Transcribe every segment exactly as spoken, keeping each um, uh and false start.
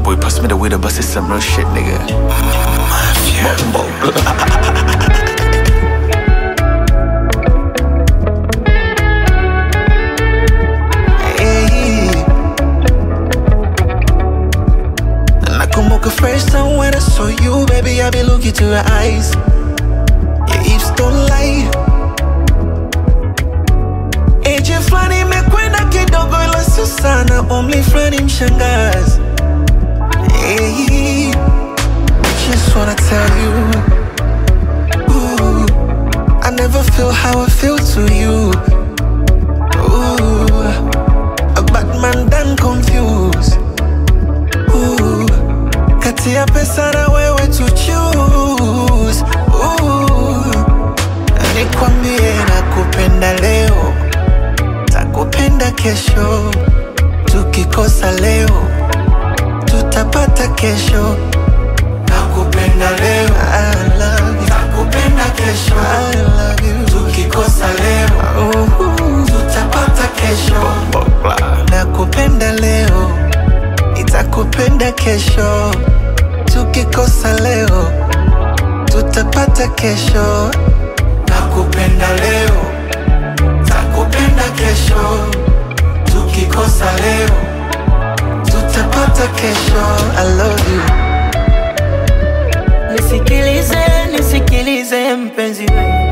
boy pass me the weed, but it's some real shit, nigga. Mafia. The first time when I saw you, baby, I be looking to your eyes. Your hips don't lie. Eje flani mekwenda kidogo ila susana, only flani mshangazi. Hey, just wanna tell you, ooh, I never feel how I feel to you. Ooh, a bad man done confused. Ooh, kati ya pesa na wewe to choose. Ooh, nikwambie nakupenda leo, takupenda kesho. Tukikosa leo, tutapata kesho. Nakupenda leo, I love you. Takupenda kesho, I love you. Tukikosa leo, uh, tutapata kesho. Nakupenda leo, nitakupenda kesho. Tukikosa leo, tutapata kesho. Nakupenda leo, takupenda kesho. Tukikosa leo, tutapata kesho. I love you. Nisikilize, nisikilize mpenzi wewe,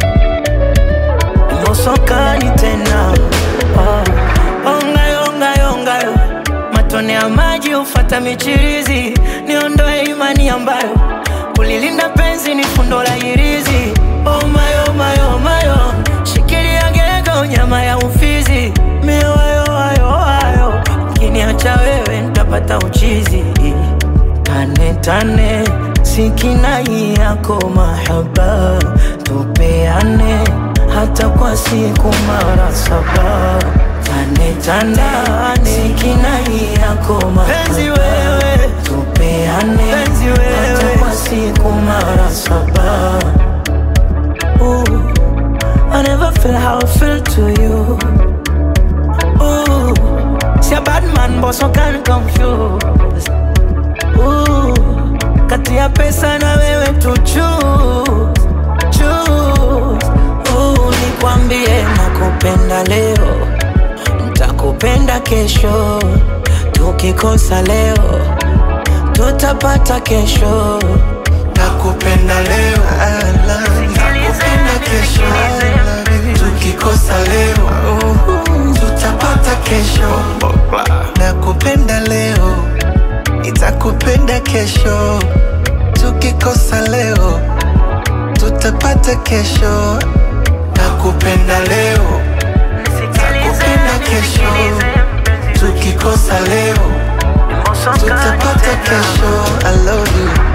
mosokani tena. Oh, onga onga onga, matone ya maji ufata michirizi. Niondoe imani ambayo kulilinda penzi ni fundo la hirizi. Oh my oh my oh my oh, shikilia gego nyama ya ufizi. Miwayo ayo ayo, ukiniacha wewe nitapata uchizi. Tane tane, sikinai yako mahaba, tupeane hata kwa siku mara saba. Tane tane, sikinai yako mahaba, wewe tupeane hata kwa siku mara saba. Ooh, I never feel how I feel to you. Ooh, see a bad man but so can't confuse. Ooh, kati ya pesa na wewe to choose, choose. Ooh, nikwambie nakupenda leo, nitakupenda kesho. Tukikosa leo, tutapata kesho. Nakupenda leo, I love you. Nakupenda kesho, I love you. Tukikosa leo, uh, tutapata kesho. Nakupenda leo, nitakupenda kesho. Tukikosa leo, tutapata kesho. Nakupenda leo, nitakupenda kesho. Tukikosa leo, tutapata kesho. I love you.